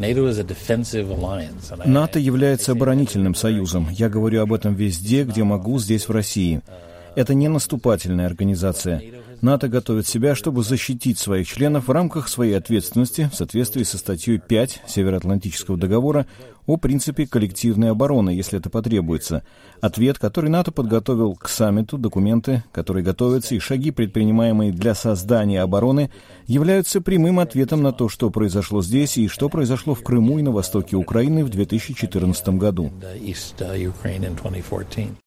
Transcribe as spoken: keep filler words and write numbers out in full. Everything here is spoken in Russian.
НАТО является оборонительным союзом. Я говорю об этом везде, где могу, здесь, в России. Это не наступательная организация. НАТО готовит себя, чтобы защитить своих членов в рамках своей ответственности в соответствии со статьей пять Североатлантического договора о принципе коллективной обороны, если это потребуется. Ответ, который НАТО подготовил к саммиту, документы, которые готовятся, и шаги, предпринимаемые для создания обороны, являются прямым ответом на то, что произошло здесь и что произошло в Крыму и на востоке Украины в две тысячи четырнадцатом году.